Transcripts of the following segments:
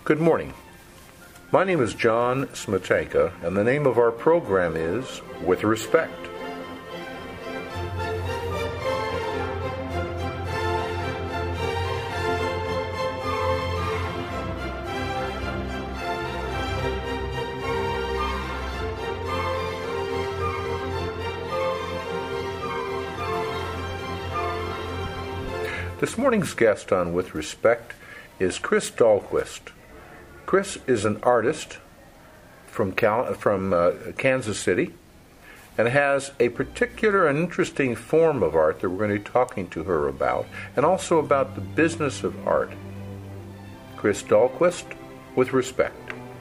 Good morning. My name is John Smetanka, and the name of our program is With Respect. This morning's guest on With Respect is Chris Dahlquist. Chris is an artist from Kansas City and has a particular and interesting form of art that we're going to be talking to her about, and also about the business of art. Chris Dahlquist, With Respect.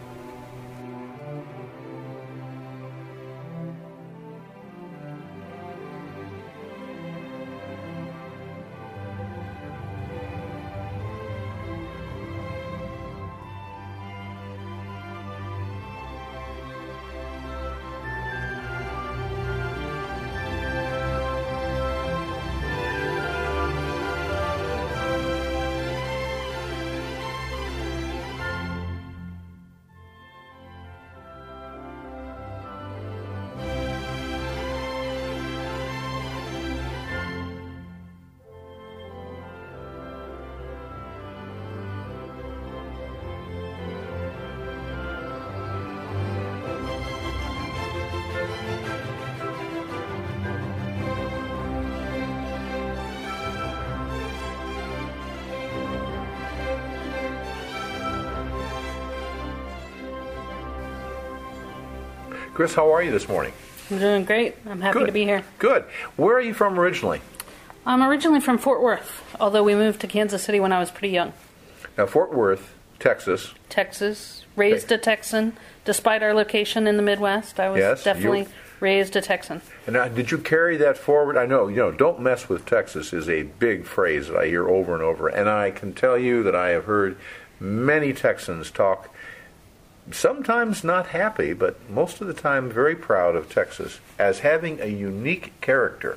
Chris, how are you this morning? I'm doing great. I'm happy to be here. Good. Where are you from originally? I'm originally from Fort Worth, although we moved to Kansas City when I was pretty young. Now, Fort Worth, Texas. Texas. Raised a Texan. Despite our location in the Midwest, I was definitely raised a Texan. And now, did you carry that forward? I know, don't mess with Texas is a big phrase that I hear over and over. And I can tell you that I have heard many Texans talk, sometimes not happy, but most of the time very proud of Texas as having a unique character.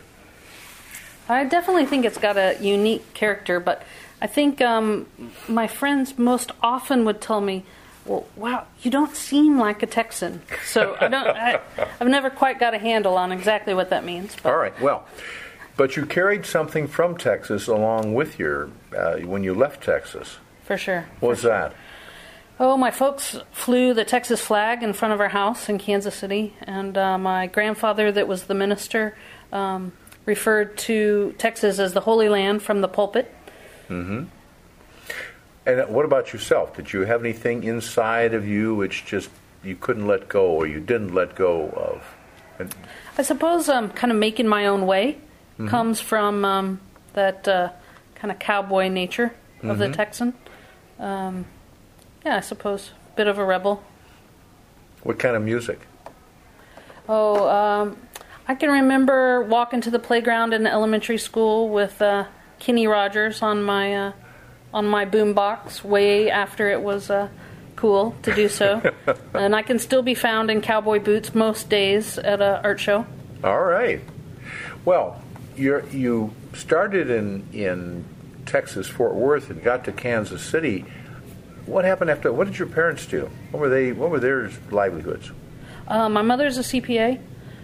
I definitely think it's got a unique character, but I think my friends most often would tell me, well, wow, you don't seem like a Texan. So I've never quite got a handle on exactly what that means. But. All right, well, but you carried something from Texas along with your, when you left Texas. For sure. What was that? Oh, my folks flew the Texas flag in front of our house in Kansas City, and my grandfather, that was the minister, referred to Texas as the Holy Land from the pulpit. Mm-hmm. And what about yourself? Did you have anything inside of you which just you couldn't let go or you didn't let go of? I suppose kind of making my own way comes from that kind of cowboy nature of the Texan. Yeah, I suppose. Bit of a rebel. What kind of music? Oh, I can remember walking to the playground in elementary school with Kenny Rogers on my boombox way after it was cool to do so. And I can still be found in cowboy boots most days at an art show. All right. Well, you started in Texas, Fort Worth, and got to Kansas City. What happened after? What did your parents do? What were their livelihoods? My mother's a CPA,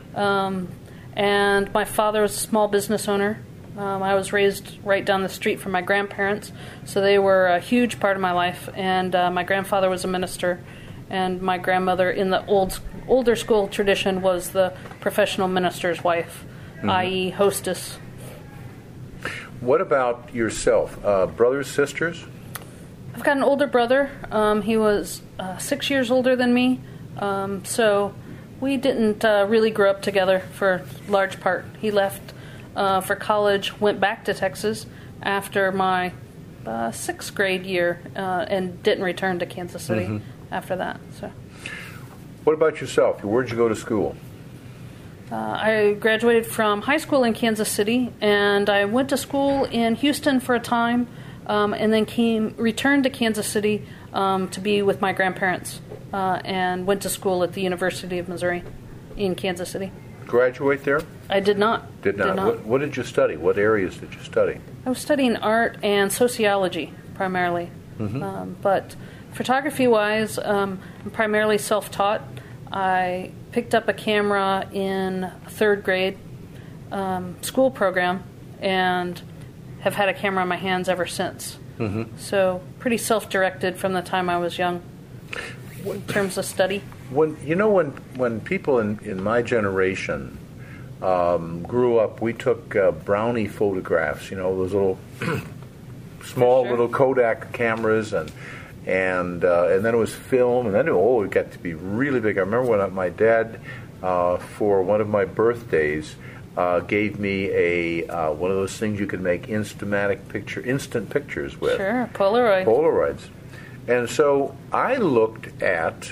and my father was a small business owner. I was raised right down the street from my grandparents, so they were a huge part of my life. And my grandfather was a minister, and my grandmother, in the older school tradition, was the professional minister's wife, i.e., hostess. What about yourself? Brothers, sisters? I've got an older brother. He was 6 years older than me, so we didn't really grow up together for a large part. He left for college, went back to Texas after my sixth grade year, and didn't return to Kansas City after that. So, what about yourself? Where'd you go to school? I graduated from high school in Kansas City, and I went to school in Houston for a time. And then returned to Kansas City to be with my grandparents, and went to school at the University of Missouri in Kansas City. Graduate there? I did not. Did not. What did you study? What areas did you study? I was studying art and sociology primarily, but Photography-wise, I'm primarily self-taught. I picked up a camera in third grade school program and have had a camera in my hands ever since. Mm-hmm. So pretty self-directed from the time I was young in terms of study. When people in my generation grew up, we took brownie photographs, those little small Sure. little Kodak cameras, and then it was film, and then it got to be really big. I remember when my dad, for one of my birthdays, gave me a one of those things you could make instant pictures with. Sure, Polaroids. And so I looked at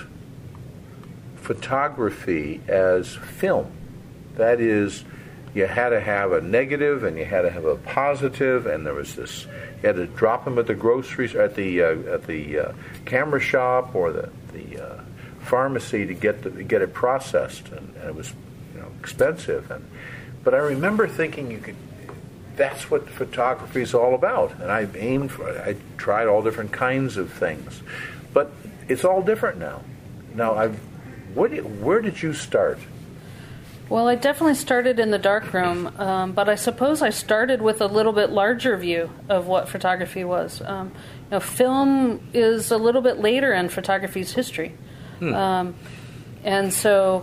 photography as film. That is, you had to have a negative and you had to have a positive, and there was this. You had to drop them at the groceries, at the camera shop or the pharmacy to get it processed, and it was expensive. But I remember thinking that's what photography is all about, and I tried all different kinds of things, but it's all different now. Now, where did you start? Well, I definitely started in the darkroom, but I suppose I started with a little bit larger view of what photography was. Film is a little bit later in photography's history. And so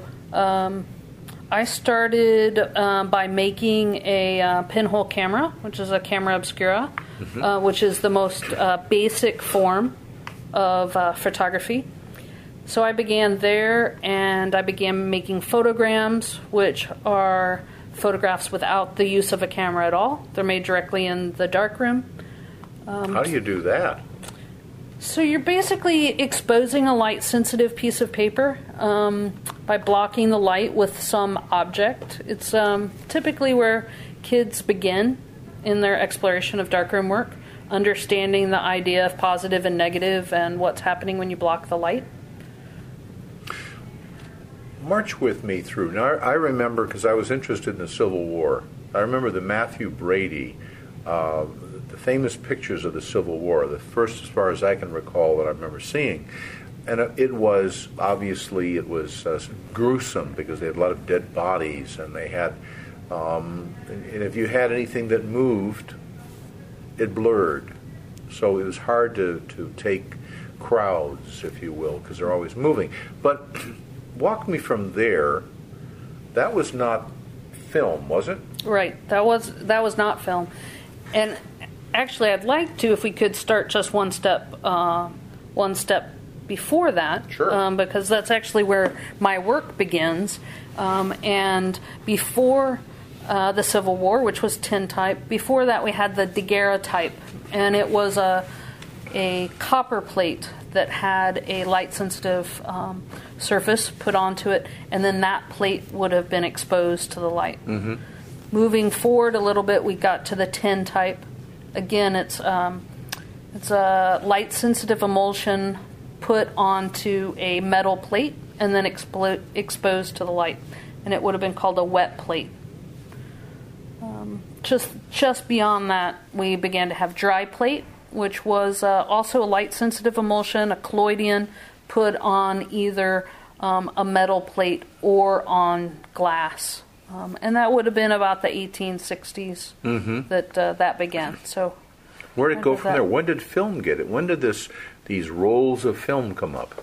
I started by making a pinhole camera, which is a camera obscura, which is the most basic form of photography. So I began there, and I began making photograms, which are photographs without the use of a camera at all. They're made directly in the darkroom. How do you do that? So you're basically exposing a light-sensitive piece of paper by blocking the light with some object. It's typically where kids begin in their exploration of darkroom work, understanding the idea of positive and negative and what's happening when you block the light. March with me through. Now, I remember, because I was interested in the Civil War, I remember the Matthew Brady, the famous pictures of the Civil War, the first, as far as I can recall, that I remember seeing. And it was gruesome, because they had a lot of dead bodies, and they had, and if you had anything that moved, it blurred. So it was hard to take crowds, if you will, because they're always moving. But walk me from there. That was not film, was it? Right. That was not film. And actually, I'd like to, if we could start just one step before that, Sure. Because that's actually where my work begins. And before the Civil War, which was tintype, before that we had the daguerreotype, and it was a copper plate that had a light-sensitive surface put onto it, and then that plate would have been exposed to the light. Mm-hmm. Moving forward a little bit, we got to the tintype. Again, it's a light-sensitive emulsion put onto a metal plate and then exposed to the light, and it would have been called a wet plate. Just beyond that, we began to have dry plate, which was also a light-sensitive emulsion, a collodion, put on either a metal plate or on glass. And that would have been about the 1860s that began. So, where did it go from there? When did film get it? When did these rolls of film come up?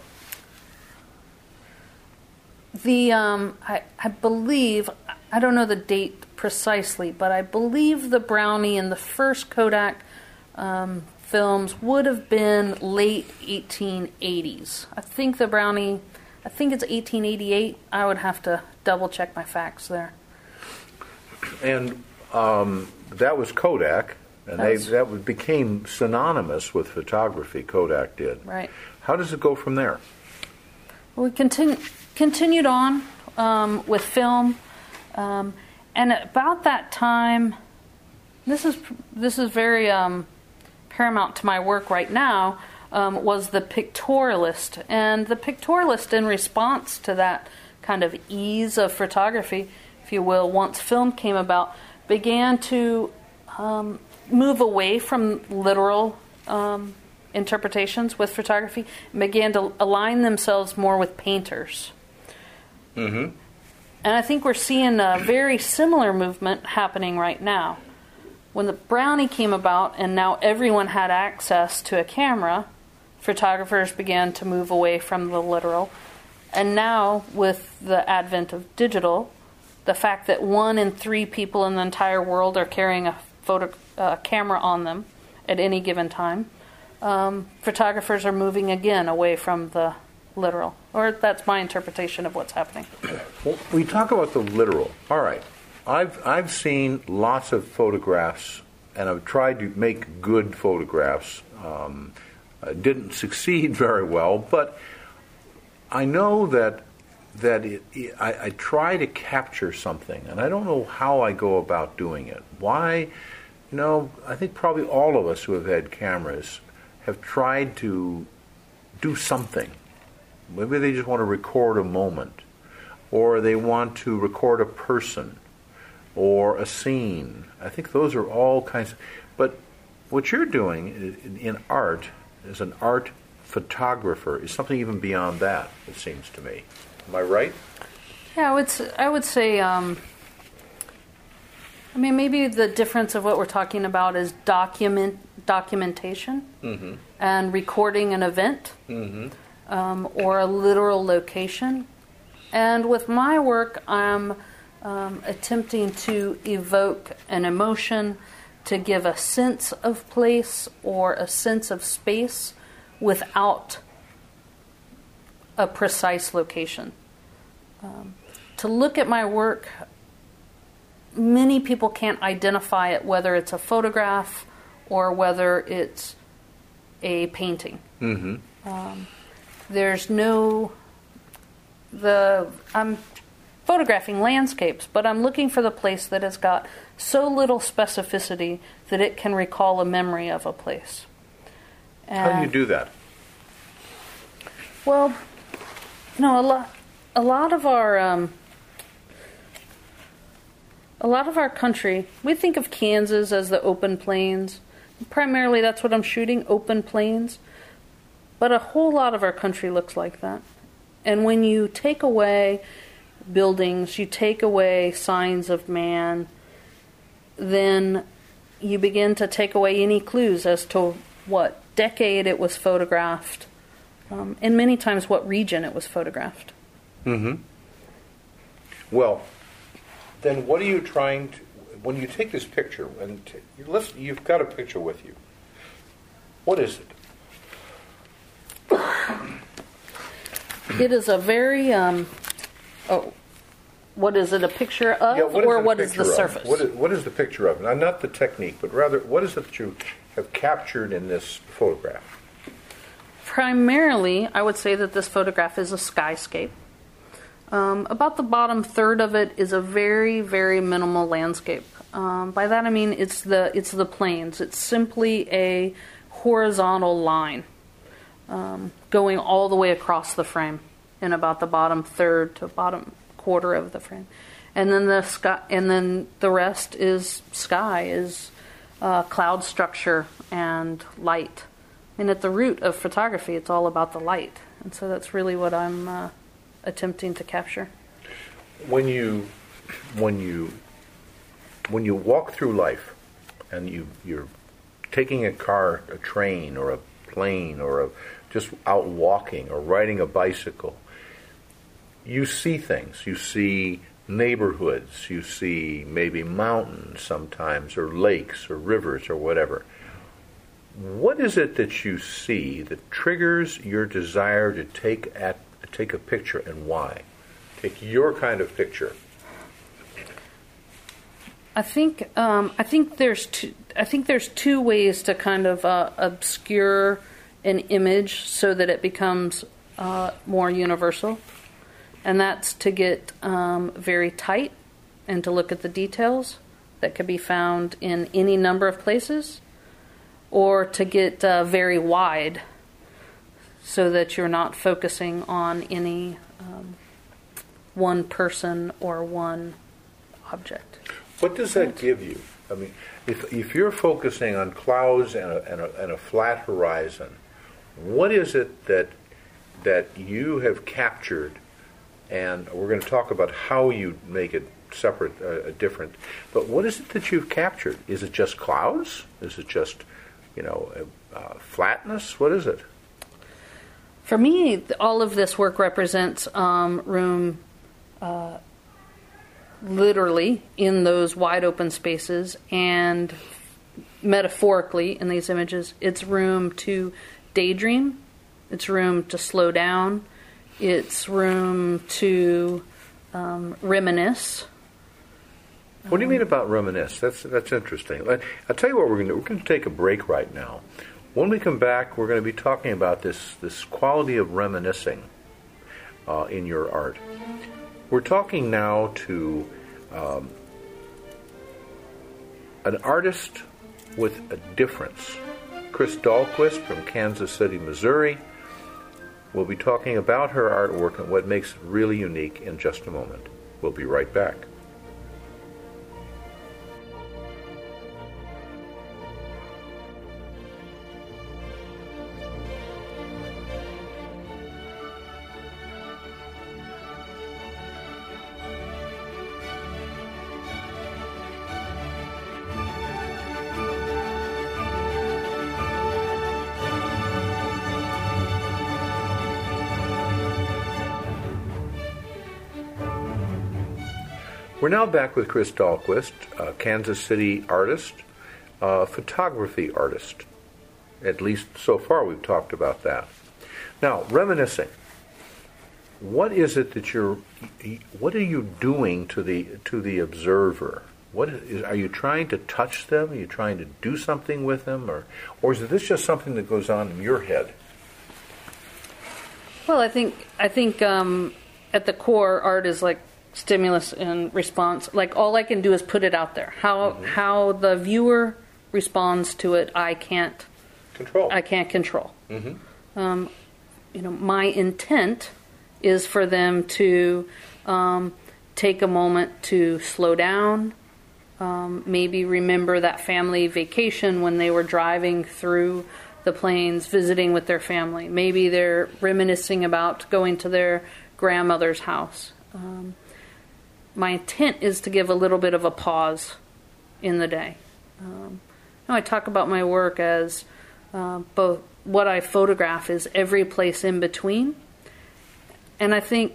I believe, I don't know the date precisely, but I believe the Brownie and the first Kodak films would have been late 1880s. I think the Brownie, it's 1888. I would have to double check my facts there. And that was Kodak, and that became synonymous with photography. Kodak did. Right. How does it go from there? We continued on with film, and about that time, this is very paramount to my work right now, was the pictorialist. And the pictorialist, in response to that kind of ease of photography, if you will, once film came about, began to move away from literal interpretations with photography and began to align themselves more with painters. Mm-hmm. And I think we're seeing a very similar movement happening right now. When the Brownie came about and now everyone had access to a camera, photographers began to move away from the literal. And now, with the advent of digital, the fact that 1 in 3 people in the entire world are carrying a camera on them at any given time, photographers are moving again away from the literal. Or that's my interpretation of what's happening. Well, we talk about the literal. All right. I've seen lots of photographs, and I've tried to make good photographs. Didn't succeed very well, but I know that I try to capture something, and I don't know how I go about doing it. Why? I think probably all of us who have had cameras have tried to do something. Maybe they just want to record a moment, or they want to record a person, or a scene. I think those are all kinds of... But what you're doing in art, as an art photographer, is something even beyond that, it seems to me. Am I right? Yeah, I would say... maybe the difference of what we're talking about is documentation Mm-hmm. and recording an event Mm-hmm. or a literal location. And with my work, I'm attempting to evoke an emotion, to give a sense of place or a sense of space without a precise location. To look at my work, many people can't identify it, whether it's a photograph or whether it's a painting. Mm-hmm. I'm photographing landscapes, but I'm looking for the place that has got so little specificity that it can recall a memory of a place. How do you do that? Well, a lot of our country, we think of Kansas as the open plains. Primarily, that's what I'm shooting, open plains. But a whole lot of our country looks like that. And when you take away buildings, you take away signs of man, then you begin to take away any clues as to what decade it was photographed, and many times what region it was photographed. Mm-hmm. Well, then what are you trying to... When you take this picture, and you've got a picture with you. What is it? It is a very... what is it, a picture of, or what is the surface? What is the picture of? Now, not the technique, but rather, what is it that you have captured in this photograph? Primarily, I would say that this photograph is a skyscape. About the bottom third of it is a very, very minimal landscape. By that I mean it's the plains. It's simply a horizontal line going all the way across the frame in about the bottom third to bottom quarter of the frame, and then the sky, and then the rest is sky, is cloud structure and light. And at the root of photography, it's all about the light, and so that's really what I'm attempting to capture. When you walk through life, and you're taking a car, a train, or a plane, or just out walking or riding a bicycle, you see things. You see neighborhoods. You see maybe mountains sometimes, or lakes, or rivers, or whatever. What is it that you see that triggers your desire to take a picture, and why? Take your kind of picture. I think there's two ways to kind of obscure an image so that it becomes more universal, and that's to get very tight and to look at the details that could be found in any number of places, or to get very wide so that you're not focusing on any one person or one object. What does that give you? I mean, if you're focusing on clouds and a flat horizon, What is it that you have captured? And we're going to talk about how you make it separate, different. But what is it that you've captured? Is it just clouds? Is it just, flatness? What is it? For me, all of this work represents room literally in those wide open spaces, and metaphorically in these images, it's room to daydream, it's room to slow down, it's room to reminisce. What do you mean about reminisce? That's interesting. I'll tell you what we're going to do. We're going to take a break right now. When we come back, we're going to be talking about this quality of reminiscing in your art. We're talking now to an artist with a difference. Chris Dahlquist from Kansas City, Missouri. We'll be talking about her artwork and what makes it really unique in just a moment. We'll be right back. We're now back with Chris Dahlquist, a Kansas City artist, photography artist. At least so far we've talked about that. Now, reminiscing. What is it that what are you doing to the observer? Are you trying to touch them? Are you trying to do something with them? Or is this just something that goes on in your head? Well, I think at the core, art is like stimulus and response. Like, all I can do is put it out there. How the viewer responds to it, I can't control. Mm-hmm. My intent is for them to take a moment to slow down, maybe remember that family vacation when they were driving through the plains, visiting with their family. Maybe they're reminiscing about going to their grandmother's house. My intent is to give a little bit of a pause in the day. I talk about my work as both what I photograph is every place in between. And I think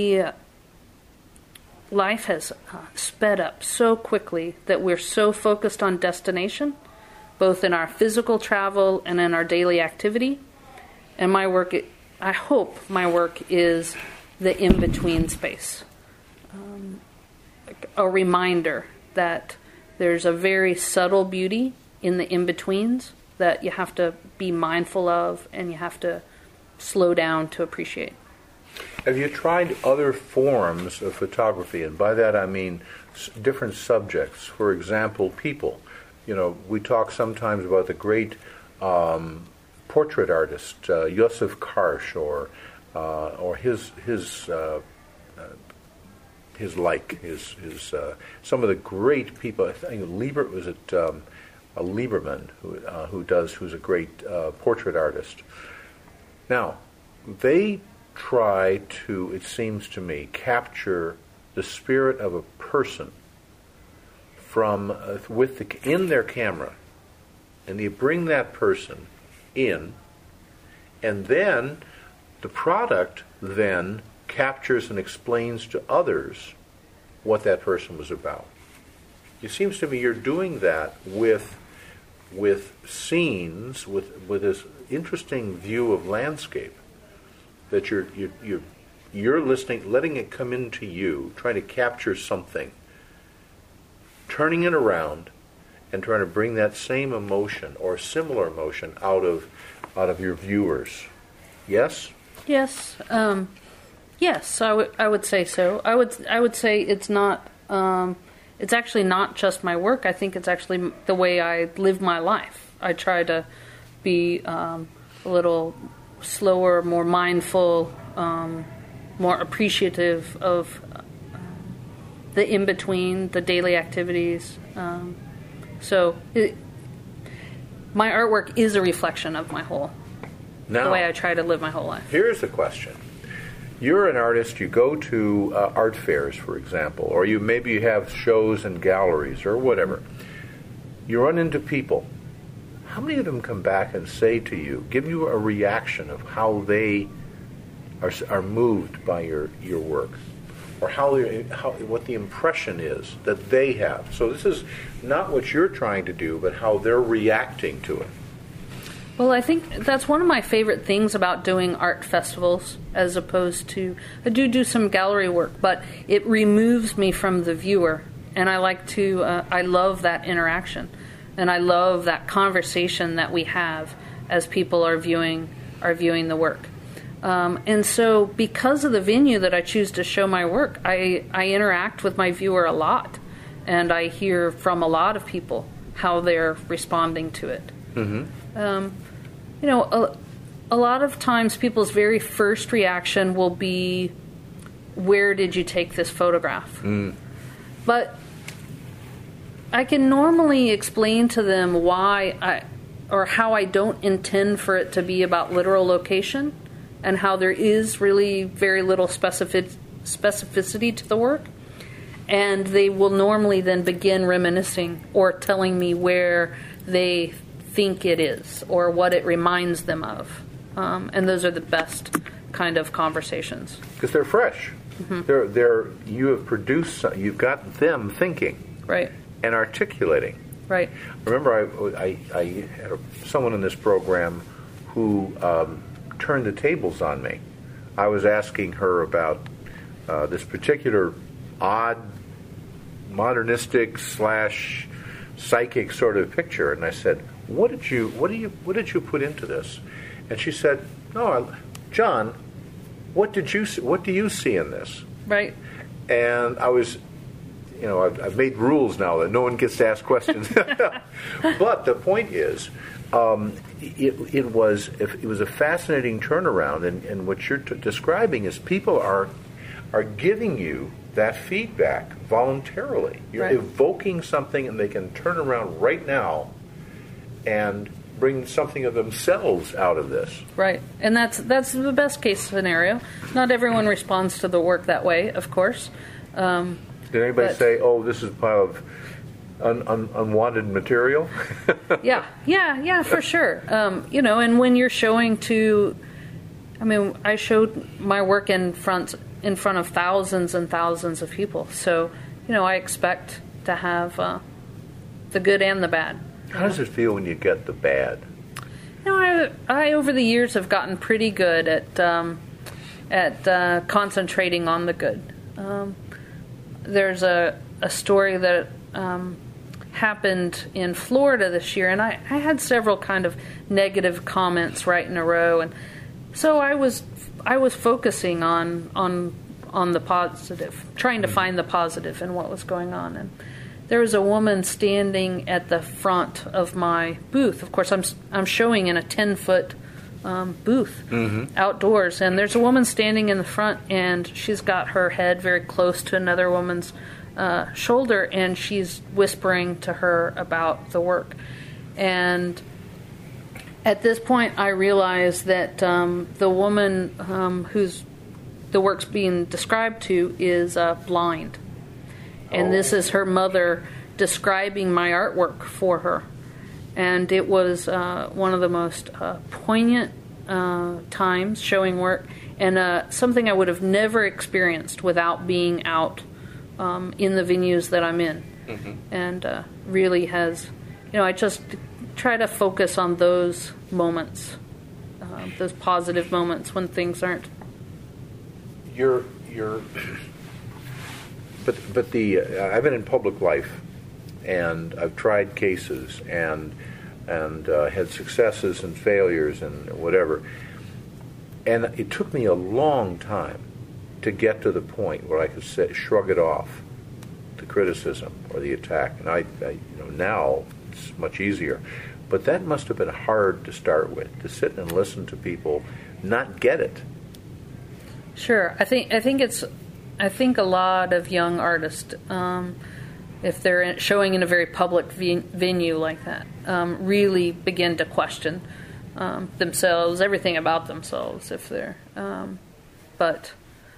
life has sped up so quickly that we're so focused on destination, both in our physical travel and in our daily activity. And my work, I hope my work is the in-between space. A reminder that there's a very subtle beauty in the in-betweens that you have to be mindful of and you have to slow down to appreciate. Have you tried other forms of photography? And by that I mean different subjects. For example, people. We talk sometimes about the great portrait artist, Josef Karsh, or some of the great people. I think Lieberman, who's a great portrait artist. Now, they try to, it seems to me, capture the spirit of a person from in their camera, and they bring that person in, and then the product then captures and explains to others what that person was about. It seems to me you're doing that with scenes, with this interesting view of landscape, that you're listening, letting it come into you, trying to capture something, turning it around, and trying to bring that same emotion or similar emotion out of your viewers. Yes? Yes. Yes, I would say so. I would say it's not. It's actually not just my work. I think it's actually the way I live my life. I try to be a little slower, more mindful, more appreciative of the in-between, the daily activities. My artwork is a reflection of my whole Now, the way I try to live my whole life. Here's the question. You're an artist, you go to art fairs, for example, or maybe you have shows and galleries or whatever. You run into people. How many of them come back and say to you, give you a reaction of how they are moved by your work, or what the impression is that they have? So this is not what you're trying to do, but how they're reacting to it. Well, I think that's one of my favorite things about doing art festivals, as opposed to, I do some gallery work, but it removes me from the viewer, and I love that interaction, and I love that conversation that we have as people are viewing the work. And so because of the venue that I choose to show my work, I interact with my viewer a lot, and I hear from a lot of people how they're responding to it. Mm-hmm. A lot of times people's very first reaction will be, where did you take this photograph? Mm. But I can normally explain to them how I don't intend for it to be about literal location, and how there is really very little specificity to the work. And they will normally then begin reminiscing or telling me where they think it is or what it reminds them of. And those are the best kind of conversations. Because they're fresh. Mm-hmm. You have produced, you've got them thinking. Right. And articulating. Right. Remember, I had someone in this program who turned the tables on me. I was asking her about this particular odd, modernistic / psychic sort of picture, and I said, "What did you put into this?" And she said, "No, John, what do you see in this?" Right. And I was, I've made rules now that no one gets to ask questions. But the point is, it was a fascinating turnaround, and what you're describing is people are giving you that feedback voluntarily. You're right. evoking something, and they can turn around right now and bring something of themselves out of this. Right, and that's the best case scenario. Not everyone responds to the work that way, of course. Did anybody say, "Oh, this is a pile of unwanted material"? Yeah, for sure. And when you're showing I showed my work in front of thousands and thousands of people. So, I expect to have the good and the bad. How does it feel when you get the bad? I over the years have gotten pretty good at concentrating on the good. There's a story that happened in Florida this year, and I had several kind of negative comments right in a row, and so I was focusing on the positive, trying to find the positive in what was going on. And there was a woman standing at the front of my booth. Of course, I'm showing in a 10-foot booth outdoors, and there's a woman standing in the front, and she's got her head very close to another woman's shoulder, and she's whispering to her about the work. And at this point, I realized that the woman who's the work's being described to is blind. And this is her mother describing my artwork for her. And it was one of the most poignant times showing work, and something I would have never experienced without being out in the venues that I'm in. Mm-hmm. And really has, I just try to focus on those moments, those positive moments when things aren't. But I've been in public life, and I've tried cases and had successes and failures and whatever, and it took me a long time to get to the point where I could shrug it off, the criticism or the attack. And I now it's much easier, but that must have been hard to start with, to sit and listen to people not get it. Sure, I think a lot of young artists, if they're showing in a very public venue like that, really begin to question themselves, everything about themselves, if they're. But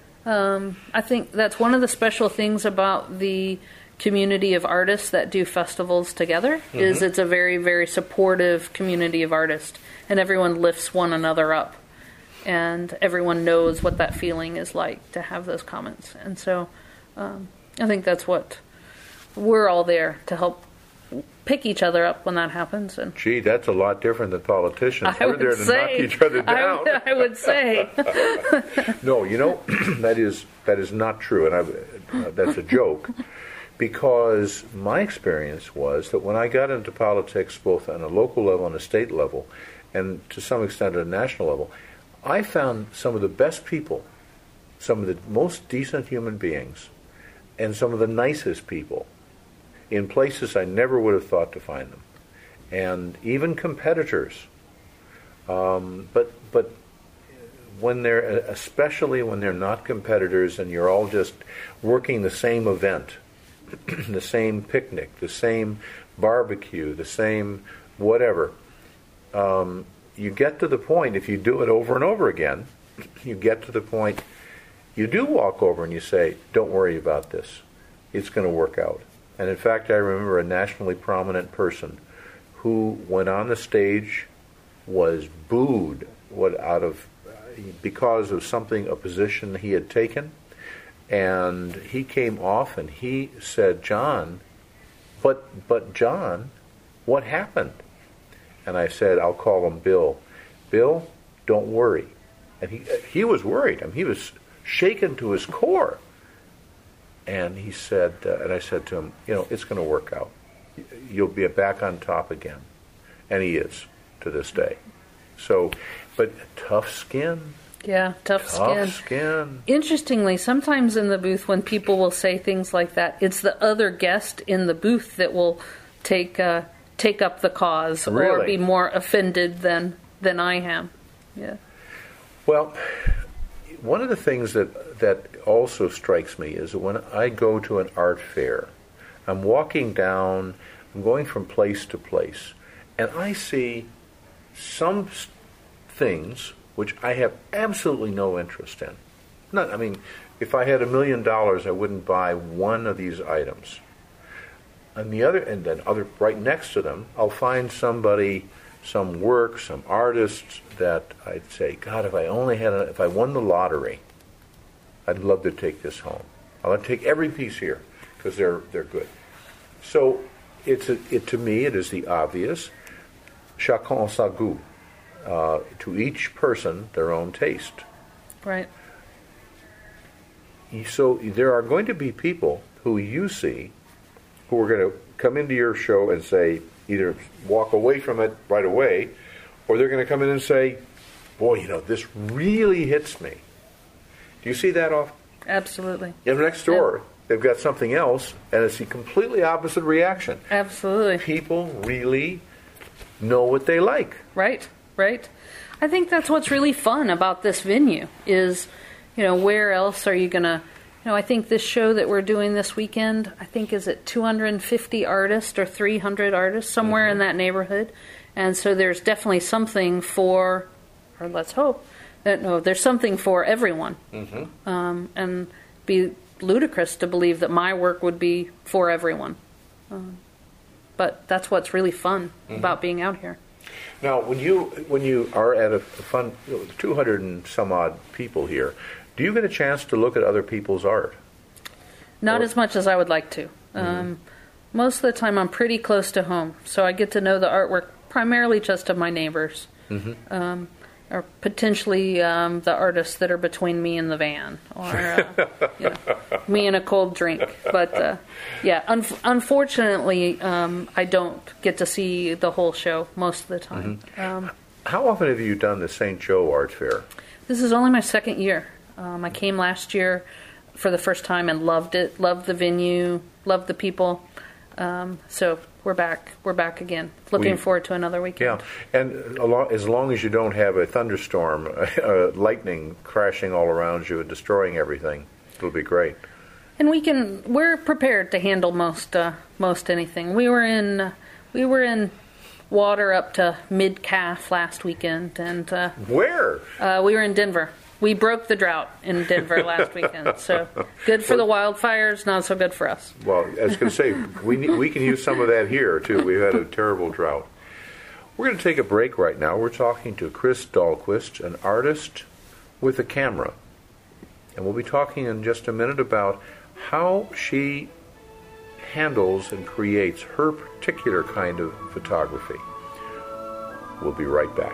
I think that's one of the special things about the community of artists that do festivals together, is it's a very, very supportive community of artists, and everyone lifts one another up, and everyone knows what that feeling is like to have those comments. And so I think that's what we're all there to help pick each other up when that happens. And gee, that's a lot different than politicians. We're there to knock each other down. I would say. No, that is not true, and that's a joke. Because my experience was that when I got into politics, both on a local level and a state level, and to some extent at a national level, I found some of the best people, some of the most decent human beings, and some of the nicest people in places I never would have thought to find them, and even competitors. But when especially when they're not competitors and you're all just working the same event, the same picnic, the same barbecue, the same whatever, you get to the point, if you do it over and over again, you get to the point you do walk over and you say, don't worry about this. It's going to work out. And in fact, I remember a nationally prominent person who, when on the stage, was booed because of a position he had taken. And he came off and he said, John, but John, what happened? And I said, I'll call him Bill. Bill, don't worry. And he was worried. I mean, he was shaken to his core. And he said, and I said to him, it's going to work out. You'll be back on top again. And he is, to this day. So, but tough skin. Yeah, tough skin. Interestingly, sometimes in the booth when people will say things like that, it's the other guest in the booth that will take up the cause, or be more offended than I am. Yeah. Well, one of the things that also strikes me is that when I go to an art fair, I'm walking down, I'm going from place to place, and I see some things which I have absolutely no interest in. If I had $1 million, I wouldn't buy one of these items. And then right next to them, I'll find somebody, some work, some artists that I'd say, God, if I won the lottery, I'd love to take this home. I'll take every piece here because they're good. So to me, it is the obvious. Chacun sa goût. To each person, their own taste. Right. So there are going to be people who you see who are going to come into your show and say, either walk away from it right away, or they're going to come in and say, boy, this really hits me. Do you see that often? Absolutely. And next door, they've got something else, and it's the completely opposite reaction. Absolutely. People really know what they like. Right. I think that's what's really fun about this venue is, where else are you going to, I think this show that we're doing this weekend, I think is it 250 artists or 300 artists, somewhere in that neighborhood. And so there's definitely something for, or let's hope, there's something for everyone. And be ludicrous to believe that my work would be for everyone. But that's what's really fun about being out here. Now, when you are at a fun, 200 and some odd people here, do you get a chance to look at other people's art? Not as much as I would like to. Most of the time, I'm pretty close to home, so I get to know the artwork primarily just of my neighbors, or potentially the artists that are between me and the van, or me and a cold drink. But unfortunately, I don't get to see the whole show most of the time. How often have you done the St. Joe Art Fair? This is only my second year. I came last year for the first time and loved it. Loved the venue. Loved the people. So we're back. We're back again. Looking forward to another weekend. Yeah, and as long as you don't have a thunderstorm, lightning crashing all around you and destroying everything, it'll be great. And we're prepared to handle most anything. We were in water up to mid-calf last weekend. And Where? we were in Denver. We broke the drought in Denver last weekend. So good for the wildfires, not so good for us. Well, I was going to say, we can use some of that here, too. We've had a terrible drought. We're going to take a break right now. We're talking to Chris Dahlquist, an artist with a camera. And we'll be talking in just a minute about how she handles and creates her particular kind of photography. We'll be right back.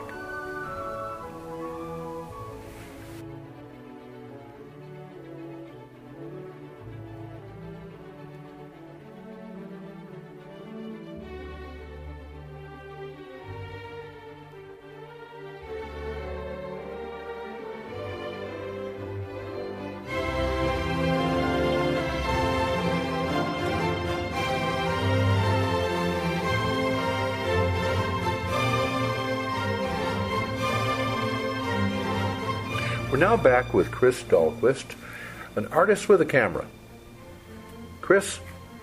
We're now back with Chris Dahlquist, an artist with a camera. Chris,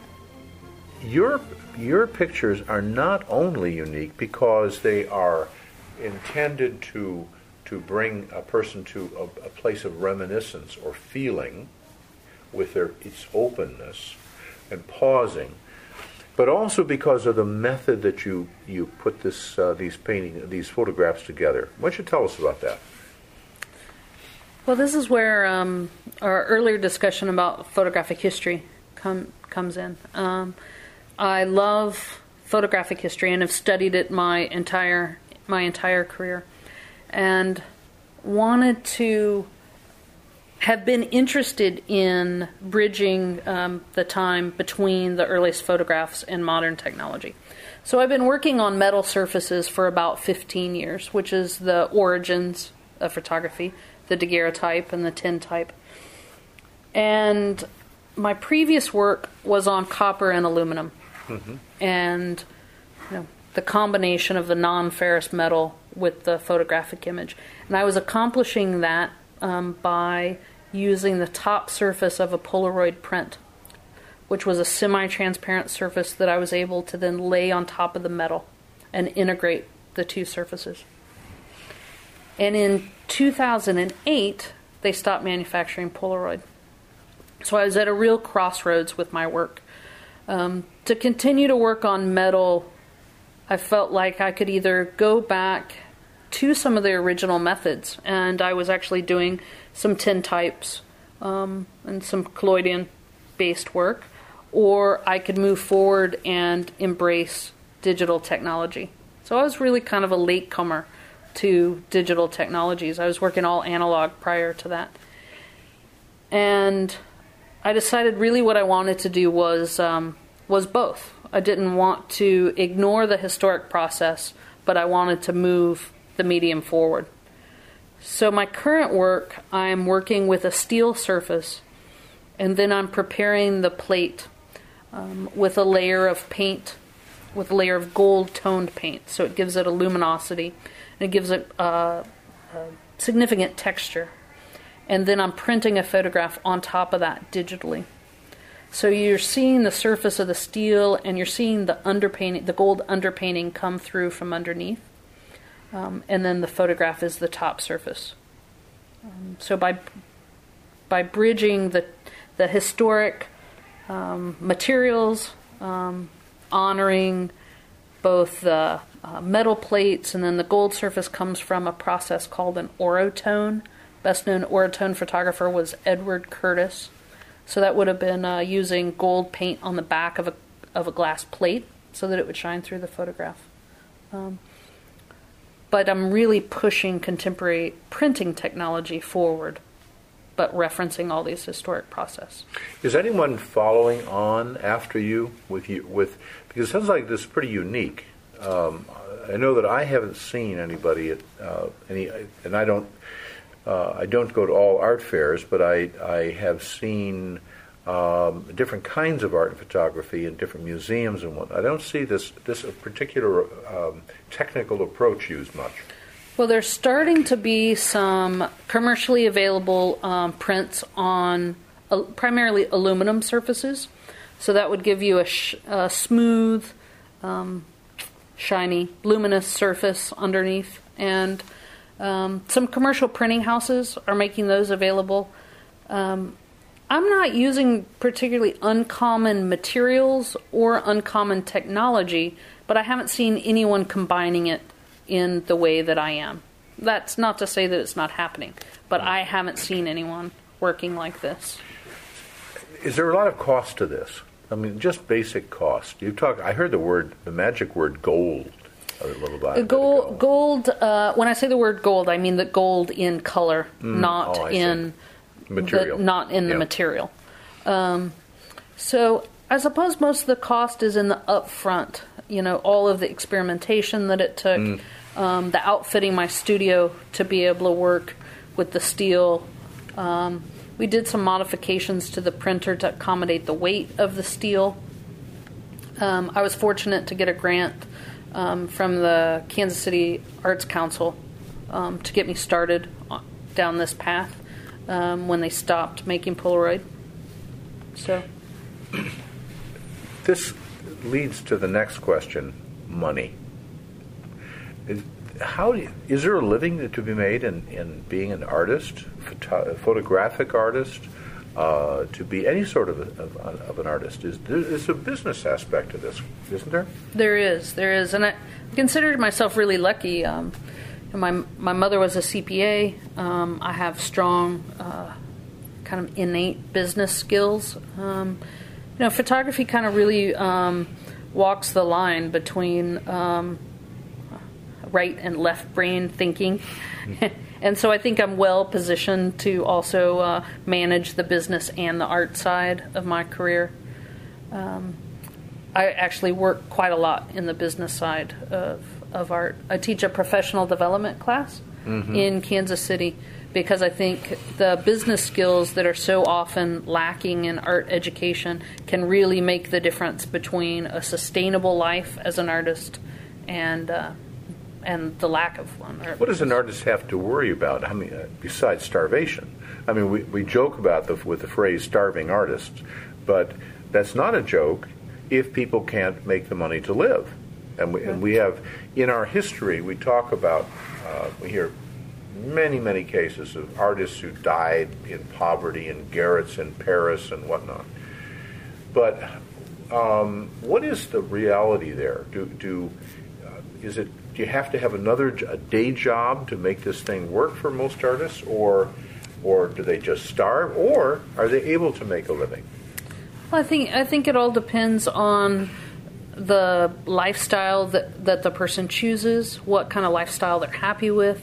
your pictures are not only unique because they are intended to bring a person to a place of reminiscence or feeling with its openness and pausing, but also because of the method that you put these photographs together. Why don't you tell us about that? Well, this is where our earlier discussion about photographic history comes in. I love photographic history and have studied it my entire career, and wanted to have been interested in bridging the time between the earliest photographs and modern technology. So I've been working on metal surfaces for about 15 years, which is the origins of photography, the daguerreotype and the tintype. And my previous work was on copper and aluminum. Mm-hmm. And the combination of the non-ferrous metal with the photographic image. And I was accomplishing that by using the top surface of a Polaroid print, which was a semi-transparent surface that I was able to then lay on top of the metal and integrate the two surfaces. And in 2008, they stopped manufacturing Polaroid. So I was at a real crossroads with my work. To continue to work on metal, I felt like I could either go back to some of the original methods, and I was actually doing some tintypes and some collodion-based work, or I could move forward and embrace digital technology. So I was really kind of a latecomer to digital technologies. I was working all analog prior to that. And I decided really what I wanted to do was both. I didn't want to ignore the historic process, but I wanted to move the medium forward. So my current work, I'm working with a steel surface, and then I'm preparing the plate with a layer of paint, with a layer of gold-toned paint, so it gives it a luminosity. It gives it a significant texture. And then I'm printing a photograph on top of that digitally. So you're seeing the surface of the steel, and you're seeing the underpainting, the gold underpainting come through from underneath. And then the photograph is the top surface. So by bridging the historic materials, honoring both the metal plates, and then the gold surface comes from a process called an orotone. Best known orotone photographer was Edward Curtis. So that would have been using gold paint on the back of a glass plate so that it would shine through the photograph. But I'm really pushing contemporary printing technology forward, but referencing all these historic processes. Is anyone following on after you with because it sounds like this is pretty unique. I know that I haven't seen anybody at and I don't go to all art fairs, but I have seen different kinds of art and photography in different museums and whatnot. I don't see this particular technical approach used much. Well, there's starting to be some commercially available prints on primarily aluminum surfaces. So that would give you a smooth, shiny, luminous surface underneath. And some commercial printing houses are making those available. I'm not using particularly uncommon materials or uncommon technology, but I haven't seen anyone combining it in the way that I am. That's not to say that it's not happening, but I haven't seen anyone working like this. Is there a lot of cost to this? I mean, just basic cost. I heard the magic word gold. A little bit. Gold. When I say the word gold, I mean the gold in color, not in material. The material. So I suppose most of the cost is in the upfront. All of the experimentation that it took, the outfitting my studio to be able to work with the steel. We did some modifications to the printer to accommodate the weight of the steel. I was fortunate to get a grant from the Kansas City Arts Council to get me started down this path when they stopped making Polaroid. So this leads to the next question: money. Is there a living to be made in being an artist, a photographic artist, to be any sort of an artist? There's a business aspect to this, isn't there? There is, and I considered myself really lucky. My mother was a CPA. I have strong, kind of innate business skills. Photography kind of really walks the line between right and left brain thinking. And so I think I'm well positioned to also manage the business and the art side of my career. I actually work quite a lot in the business side of art. I teach a professional development class in Kansas City because I think the business skills that are so often lacking in art education can really make the difference between a sustainable life as an artist and the lack of one. What does an artist have to worry about? I mean, besides starvation? I mean, we joke about with the phrase "starving artists," but that's not a joke if people can't make the money to live. And we have, in our history, we talk about, we hear many cases of artists who died in poverty in garrets in Paris and whatnot. But what is the reality there? Do you have to have a day job to make this thing work for most artists, or do they just starve, or are they able to make a living? Well, I think it all depends on the lifestyle that the person chooses, what kind of lifestyle they're happy with,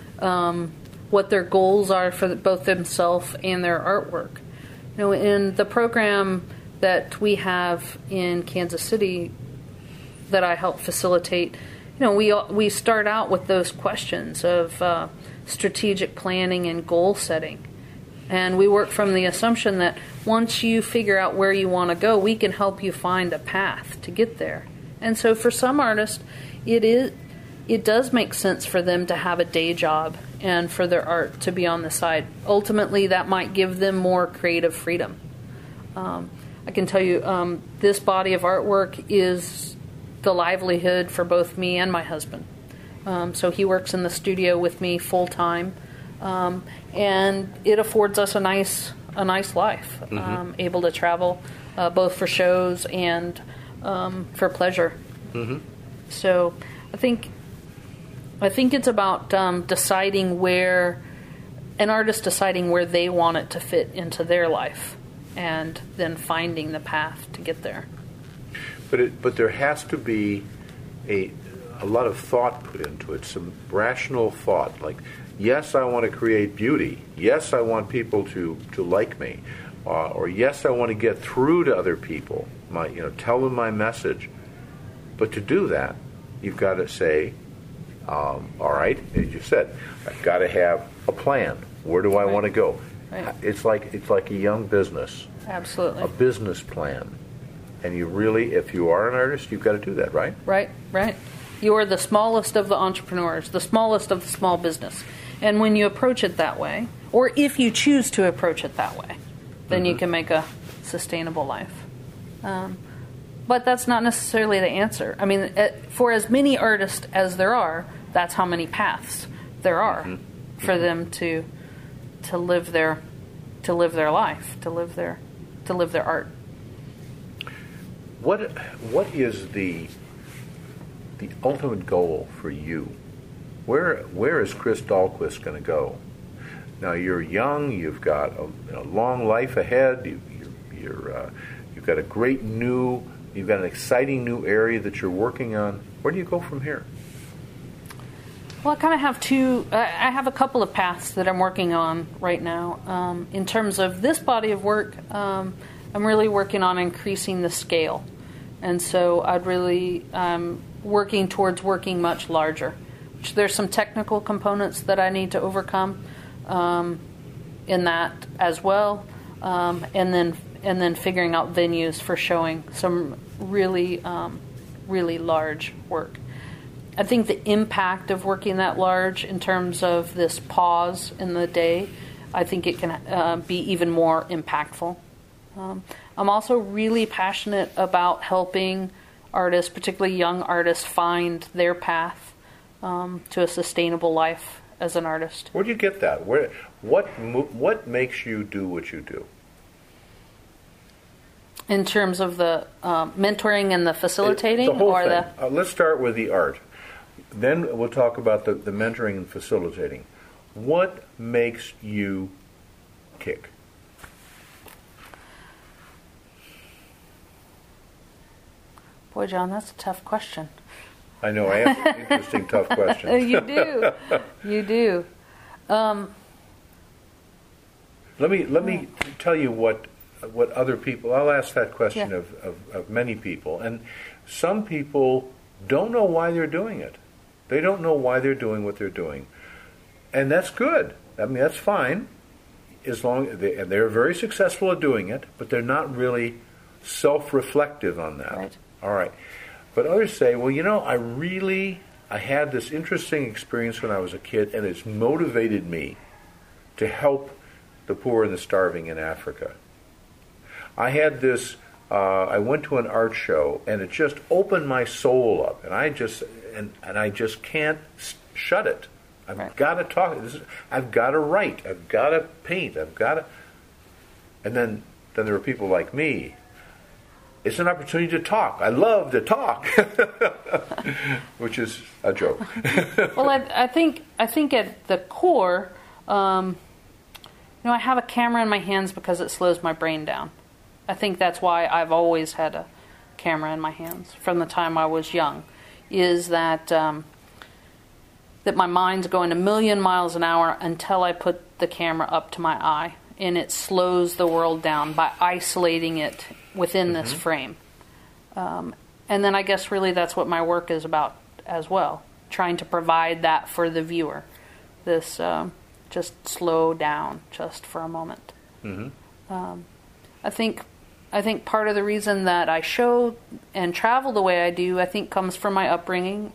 what their goals are for both themselves and their artwork. In the program that we have in Kansas City that I help facilitate, we start out with those questions of strategic planning and goal setting. And we work from the assumption that once you figure out where you want to go, we can help you find a path to get there. And so for some artists, it does make sense for them to have a day job and for their art to be on the side. Ultimately, that might give them more creative freedom. I can tell you, this body of artwork is the livelihood for both me and my husband. So he works in the studio with me full time. And it affords us a nice life, able to travel both for shows and for pleasure. So I think it's about deciding where an artist deciding where they want it to fit into their life, and then finding the path to get there. But there has to be a lot of thought put into it, some rational thought, like, yes, I want to create beauty. Yes, I want people to like me. Or yes, I want to get through to other people, tell them my message. But to do that, you've got to say, all right, as you said, I've got to have a plan. Where do I want to go? Right. It's like a young business. Absolutely. A business plan. And you really, if you are an artist, you've got to do that, right? Right. You are the smallest of the entrepreneurs, the smallest of the small business. And when you approach it that way, or if you choose to approach it that way, then you can make a sustainable life. But that's not necessarily the answer. I mean, for as many artists as there are, that's how many paths there are for them to live their life, to live their art. What is the ultimate goal for you? Where is Chris Dahlquist going to go? Now you're young. You've got a long life ahead. You've got you've got an exciting new area that you're working on. Where do you go from here? Well, I kind of have I have a couple of paths that I'm working on right now. In terms of this body of work, I'm really working on increasing the scale. And so I'm working towards working much larger. There's some technical components that I need to overcome in that as well. And then figuring out venues for showing some really large work. I think the impact of working that large in terms of this pause in the day, I think it can be even more impactful. I'm also really passionate about helping artists, particularly young artists, find their path to a sustainable life as an artist. Where do you get that? What makes you do what you do? In terms of the mentoring and the facilitating? The whole thing. Let's start with the art. Then we'll talk about the mentoring and facilitating. What makes you kick? Boy, John, that's a tough question. I know, I ask interesting, tough questions. You do. You do. Let me tell you what other people, I'll ask that question of many people. And some people don't know why they're doing it. They don't know why they're doing what they're doing. And that's good. I mean, that's fine. And they're very successful at doing it, but they're not really self-reflective on that. Right. All right. But others say, well, I had this interesting experience when I was a kid, and it's motivated me to help the poor and the starving in Africa. I had this, I went to an art show, and it just opened my soul up, and I just can't shut it. I've got to talk. I've got to write. I've got to paint. I've got to... And then there are people like me. It's an opportunity to talk. I love to talk, which is a joke. Well, I think at the core, I have a camera in my hands because it slows my brain down. I think that's why I've always had a camera in my hands from the time I was young. Is that that my mind's going a million miles an hour until I put the camera up to my eye, and it slows the world down by isolating it within this frame. And then I guess really that's what my work is about as well, trying to provide that for the viewer. This just slow down just for a moment. I think part of the reason that I show and travel the way I do, I think, comes from my upbringing.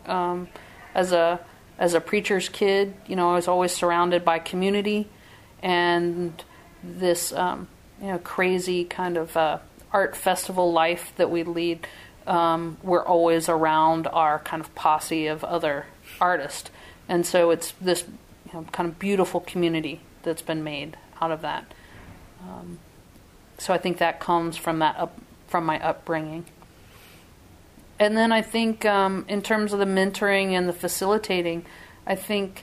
As a preacher's kid, I was always surrounded by community, and this crazy kind of art festival life that we lead. We're always around our kind of posse of other artists, and so it's this kind of beautiful community that's been made out of that. So I think that comes from from my upbringing. And then I think in terms of the mentoring and the facilitating, I think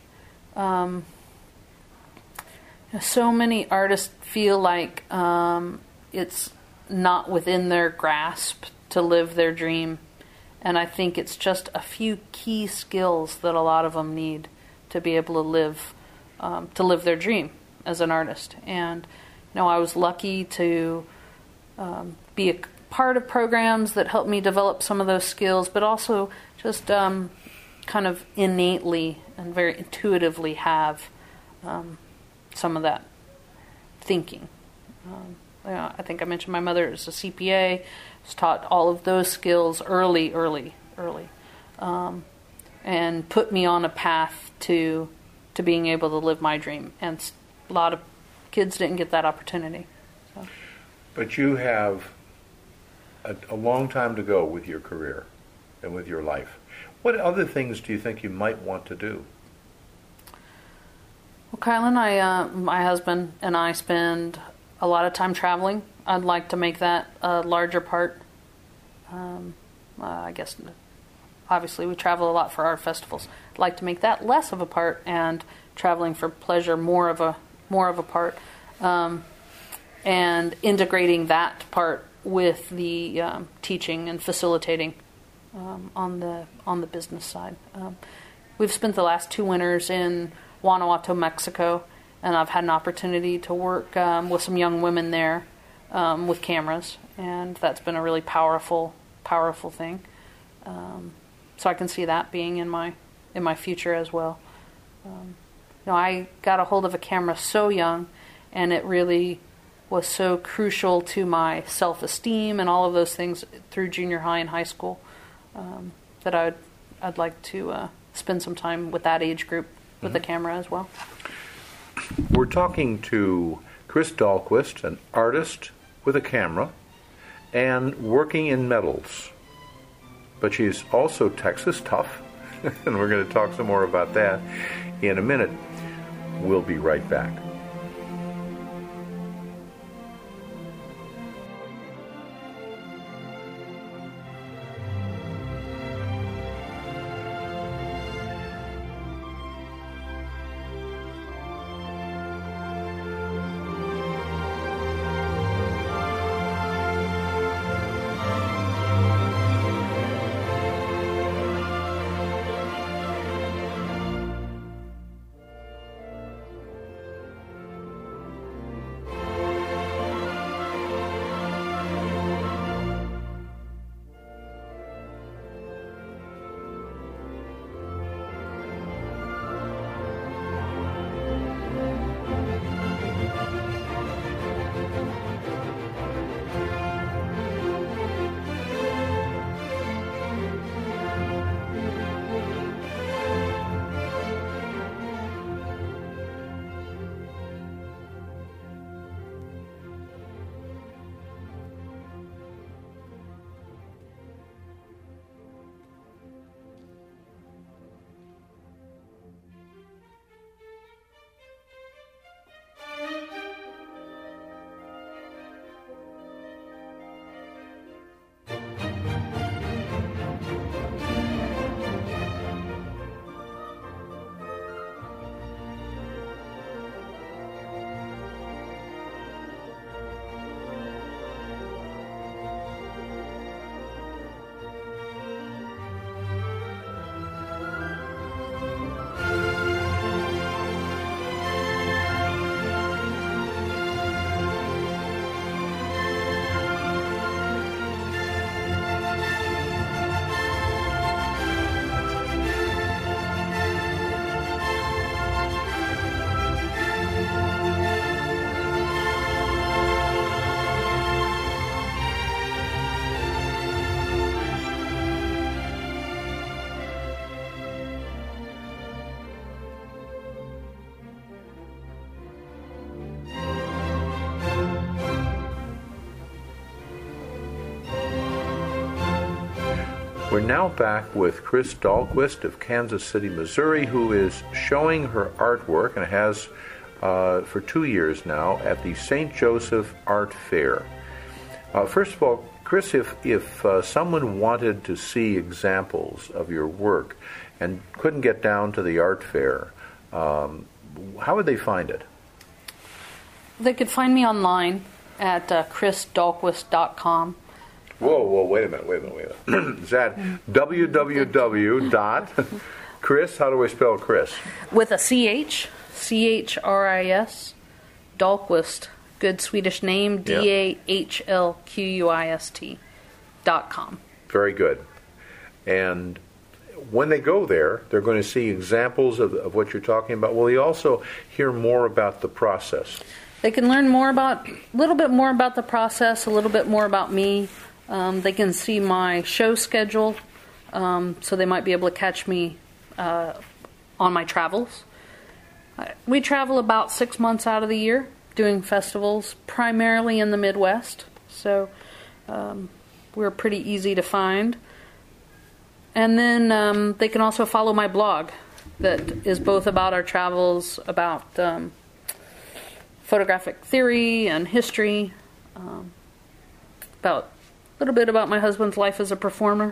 so many artists feel like it's not within their grasp to live their dream. And I think it's just a few key skills that a lot of them need to be able to live their dream as an artist. And I was lucky to be a part of programs that helped me develop some of those skills, but also just kind of innately and very intuitively have some of that thinking. I think I mentioned my mother is a CPA, was taught all of those skills early, and put me on a path to being able to live my dream. And a lot of kids didn't get that opportunity. So. But you have a long time to go with your career and with your life. What other things do you think you might want to do? Well, Kylan, my husband and I spend a lot of time traveling. I'd like to make that a larger part. I guess, obviously, we travel a lot for art festivals. I'd like to make that less of a part, and traveling for pleasure more of a part, and integrating that part with the teaching and facilitating on the business side. We've spent the last 2 winters in Guanajuato, Mexico, and I've had an opportunity to work with some young women there with cameras, and that's been a really powerful thing. So I can see that being in my future as well. I got a hold of a camera so young, and it really was so crucial to my self-esteem and all of those things through junior high and high school, that I'd like to spend some time with that age group with the camera as well. We're talking to Chris Dahlquist, an artist with a camera and working in metals. But she's also Texas tough, and we're going to talk some more about that in a minute. We'll be right back. We're now back with Chris Dahlquist of Kansas City, Missouri, who is showing her artwork, and has for 2 years now, at the St. Joseph Art Fair. First of all, Chris, if someone wanted to see examples of your work and couldn't get down to the art fair, how would they find it? They could find me online at chrisdahlquist.com. Whoa, wait a minute. Is that www. Chris, how do I spell Chris? With a CH, CHRIS, Dahlquist, good Swedish name, DAHLQUIST.com. Very good. And when they go there, they're going to see examples of what you're talking about. Will they also hear more about the process? They can learn a little bit more about the process, a little bit more about me. They can see my show schedule, so they might be able to catch me on my travels. We travel about 6 months out of the year doing festivals, primarily in the Midwest. So we're pretty easy to find. And then they can also follow my blog that is both about our travels, about photographic theory and history, about a little bit about my husband's life as a performer.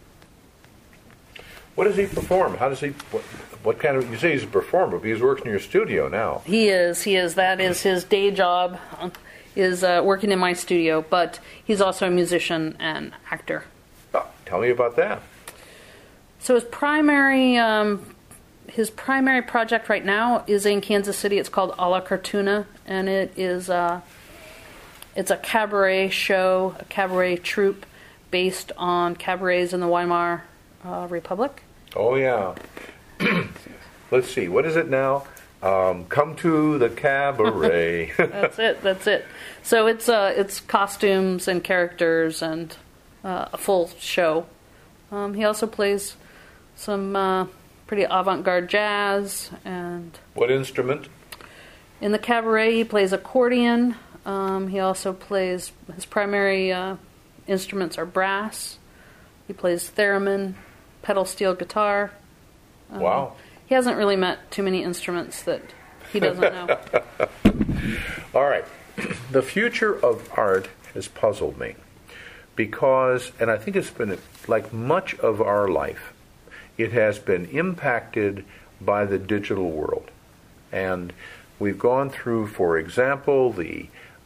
What does he perform? How does he? What kind of? You say he's a performer, but he's working in your studio now. He is. That is his day job. Is working in my studio, but he's also a musician and actor. Oh, tell me about that. So his primary project right now is in Kansas City. It's called A La Cartuna, and it is it's a cabaret show, a cabaret troupe based on cabarets in the Weimar Republic. Oh yeah. Let's see. What is it now? Come to the cabaret. That's it. So it's costumes and characters and a full show. He also plays some pretty avant-garde jazz. And what instrument? In the cabaret, he plays accordion. He also plays, his primary instruments are brass. He plays theremin, pedal steel guitar. Wow. He hasn't really met too many instruments that he doesn't know. All right. The future of art has puzzled me because, and I think it's been like much of our life, it has been impacted by the digital world. And we've gone through, for example, the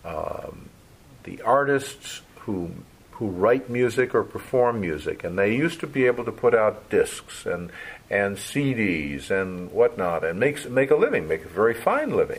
artists who write music or perform music, and they used to be able to put out discs and CDs and whatnot, and make a living, make a very fine living.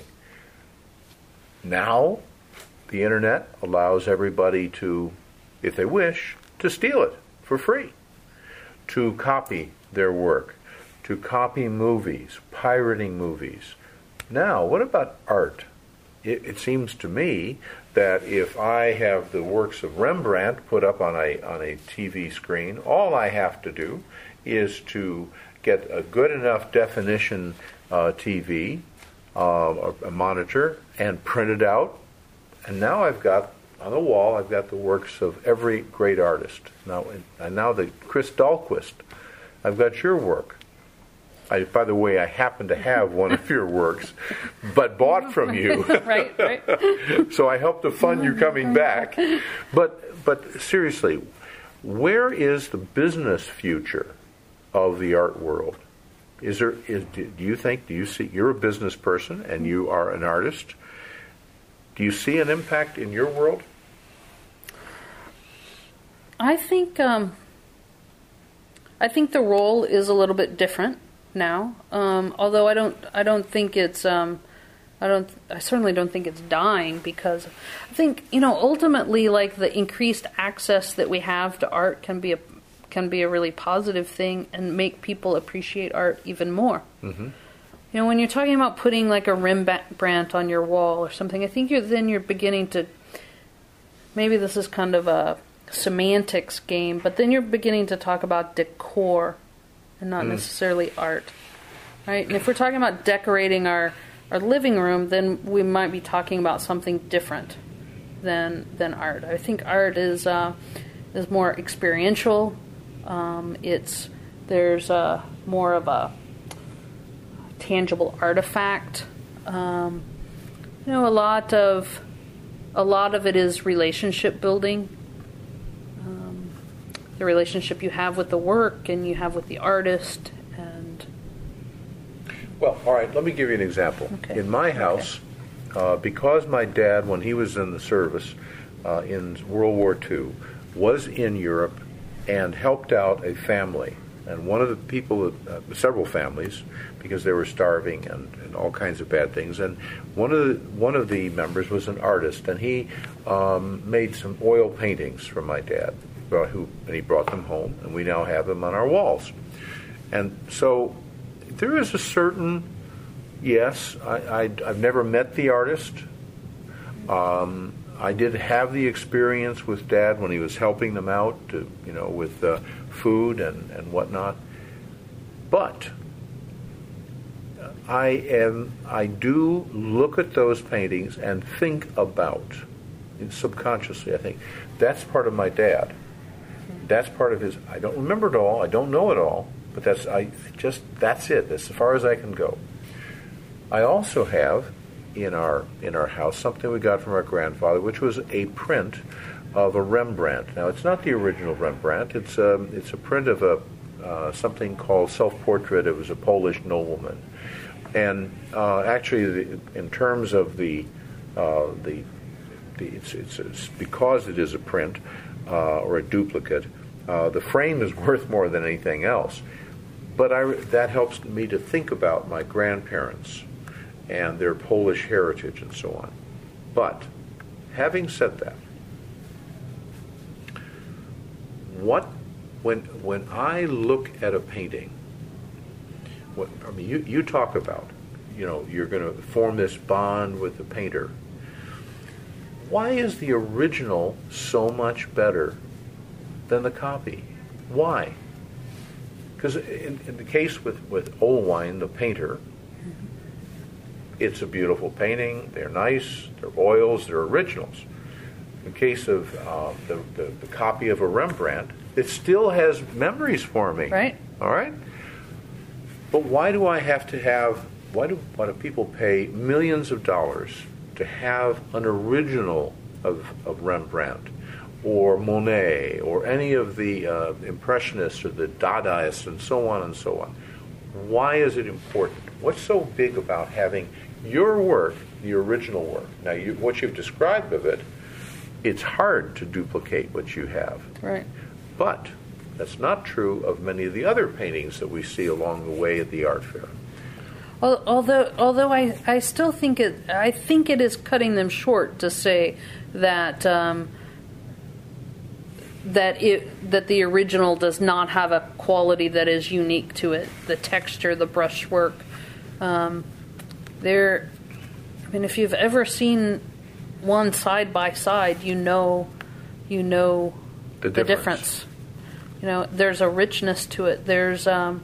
Now, the internet allows everybody to, if they wish, to steal it for free, to copy their work, to copy movies, pirating movies. Now, what about art? It seems to me that if I have the works of Rembrandt put up on a TV screen, all I have to do is to get a good enough definition TV, a monitor, and print it out. And now I've got, on the wall, I've got the works of every great artist. Now the Chris Dahlquist, I've got your work. By the way, I happen to have one of your works, but bought from you. Right. So I help to fund you coming back. But seriously, where is the business future of the art world? Do you see, you're a business person and you are an artist. Do you see an impact in your world? I think the role is a little bit different now. Although I certainly don't think it's dying, because I think, ultimately, like, the increased access that we have to art can be a really positive thing and make people appreciate art even more. Mm-hmm. When you're talking about putting like a Rembrandt on your wall or something, I think you're beginning to, maybe this is kind of a semantics game, but then you're beginning to talk about decor and not necessarily art, right? And if we're talking about decorating our living room, then we might be talking about something different than art. I think art is more experiential. There's more of a tangible artifact. A lot of it is relationship building. The relationship you have with the work and you have with the artist. And well, all right, let me give you an example. Okay. In my house, because my dad, when he was in the service in World War II, was in Europe and helped out a family. And one of the people, several families, because they were starving and all kinds of bad things. And one of the members was an artist, and he made some oil paintings for my dad. And he brought them home, and we now have them on our walls. And so there is a certain, yes, I've never met the artist. I did have the experience with Dad when he was helping them out, with food and whatnot. But I do look at those paintings and think about, subconsciously, I think, that's part of my dad. that's part of his. I don't remember it all. I don't know it all. But that's it. That's as far as I can go. I also have in our house something we got from our grandfather, which was a print of a Rembrandt. Now, it's not the original Rembrandt. It's a print of something called Self-Portrait. It was a Polish nobleman, and actually, in terms of it's because it is a print or a duplicate. The frame is worth more than anything else. But that helps me to think about my grandparents and their Polish heritage and so on. But having said that, when I look at a painting, you talk about, you're going to form this bond with the painter. Why is the original so much better than the copy? Why? Because in the case with Ohlwein, the painter, it's a beautiful painting. They're nice. They're oils. They're originals. In the case of the copy of a Rembrandt, it still has memories for me. Right. All right. But why do I have to have? Why do people pay millions of dollars to have an original of Rembrandt or Monet or any of the Impressionists or the Dadaists and so on and so on? Why is it important? What's so big about having your work, the original work? Now, what you've described of it, it's hard to duplicate what you have. Right. But that's not true of many of the other paintings that we see along the way at the art fair. Although I still think it is cutting them short to say that that the original does not have a quality that is unique to it. The texture, the brushwork. If you've ever seen one side by side, you know the difference. There's a richness to it. There's an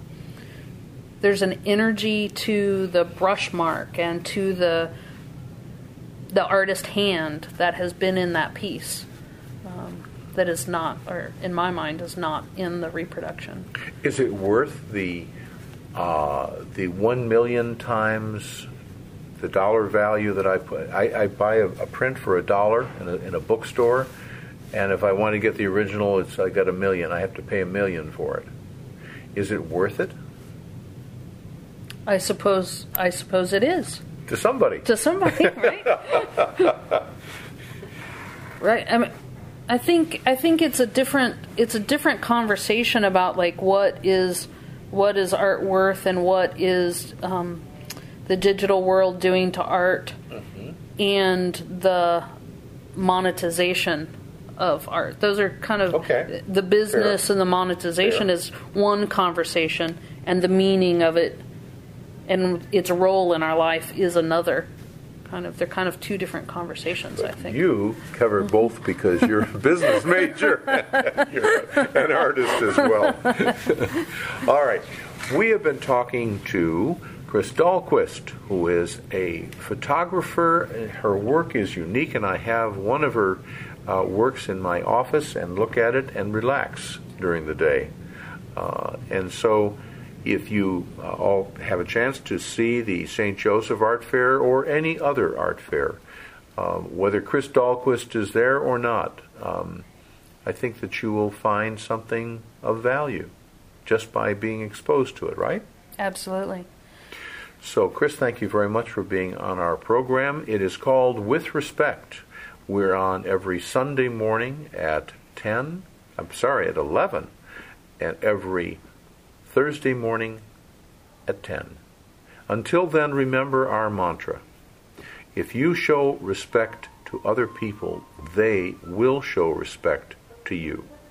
energy to the brush mark and to the artist hand that has been in that piece. That is not, or in my mind, is not in the reproduction. Is it worth the 1 million times the dollar value that I put? I buy a print for $1 in a bookstore, and if I want to get the original, I got $1 million. I have to pay $1 million for it. Is it worth it? I suppose it is. To somebody. To somebody, right? Right. I think it's a different conversation about like what is art worth and what is the digital world doing to art, and the monetization of art. Those are kind of the business. Fair. And the monetization is one conversation, and the meaning of it and its role in our life is another. They're kind of two different conversations, I think. You cover both because you're a business major. You're an artist as well. All right. We have been talking to Chris Dahlquist, who is a photographer. Her work is unique, and I have one of her works in my office and look at it and relax during the day. And so if you all have a chance to see the St. Joseph Art Fair or any other art fair, whether Chris Dahlquist is there or not, I think that you will find something of value just by being exposed to it, right? Absolutely. So, Chris, thank you very much for being on our program. It is called With Respect. We're on every Sunday morning at 11, and every Thursday morning at 10. Until then, remember our mantra. If you show respect to other people, they will show respect to you.